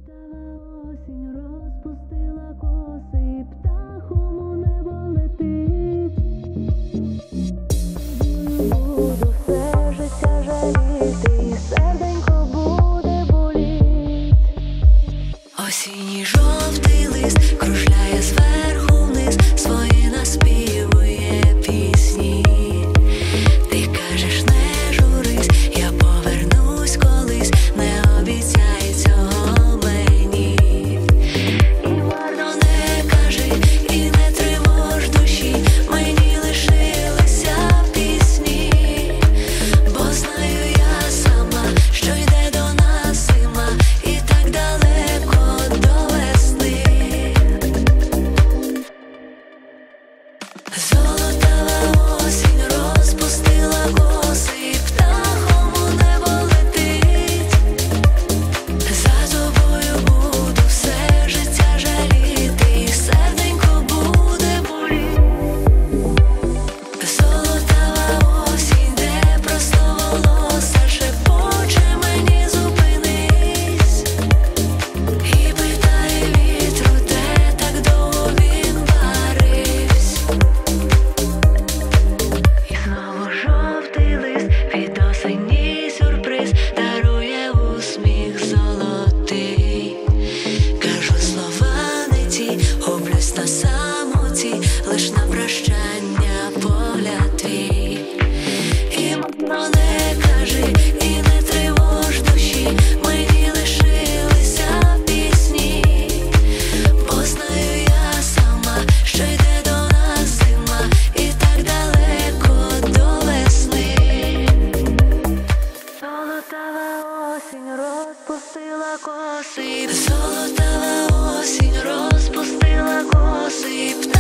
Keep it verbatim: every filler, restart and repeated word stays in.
Золотава осінь розпустила коси, птахом у небо летить. Буду все життя жаліти, і серденько буде боліть. Осінній жовтий лист кружляє зверху вниз, свої наспівує пісні. Ти кажеш, не журись, я повернусь колись, не обіцяй цього мені. І марно не кажи, і не тривож душі, мені лишилися пісні. Бо знаю я сама, що йде до нас зима, і так далеко до весни. Золотава осінь розпустила коси, птахом у небо летить. За тобою буду все життя жаліти, і серденько буде боліти. Золотава осінь, де просто волосся шепоче мені зупинись. І питає вітру, де так довго він варивсь. І знову жовтий лист, під осінній сюрприз, дарує усміх золотий. Кажу слова не ті, гублюсь на самоті, лиш на прощання погляд твій. І марно не кажи, і не тривож душі, мені лишилися пісні. Бо знаю я сама, що йде до нас зима, і так далеко до весни. Золотава осінь розпустила коси, золотава осінь розпустила коси.